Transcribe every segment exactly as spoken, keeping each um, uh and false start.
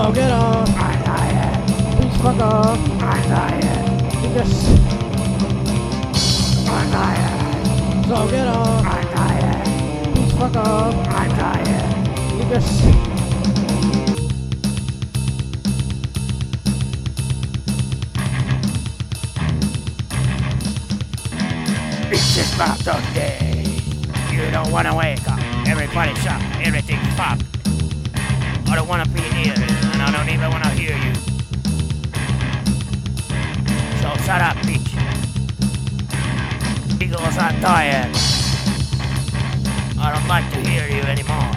So get off. I'm tired. Please fuck off. I'm tired. Because. I'm tired. So get off. I'm tired. Please fuck off. I'm tired. Because. It's just Marathon Day. You don't wanna wake up. Everybody's up. Everything's fucked. I don't wanna be near you, and I don't even wanna hear you. So shut up, bitch. Because I'm tired. I don't like to hear you anymore.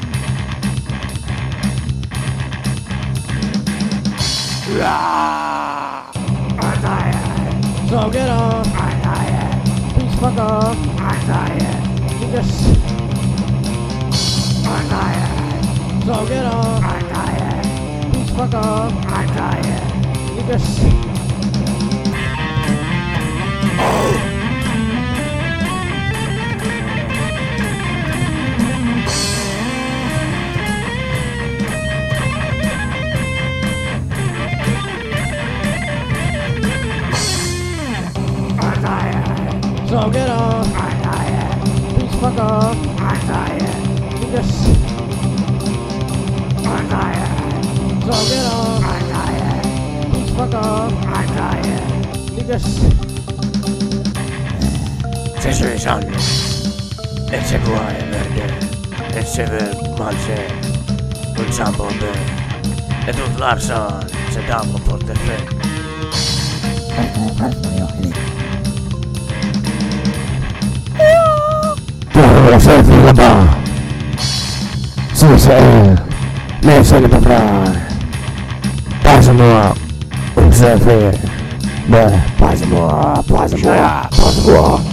Ah, I'm tired. So get off. I'm tired. Please fuck off. I'm tired. Because. I'm tired. So get off. I'm tired. Please fuck off. I'm tired. Because. I'm tired. So get off. I'm tired. Please fuck off. I'm tired. Because. I'm tired. So get off. I'm tired. Please fuck off. I'm tired. Because. Situation. Et se vuoi verde. Et se ver malse. Un sambombe. Et ut Larsson. Se dammo portefe. Dove sei figlia ba? Sì, sei. Lei se ne potrà. Passamo. Un surfer. Beh, passamo. Passamo. Passamo.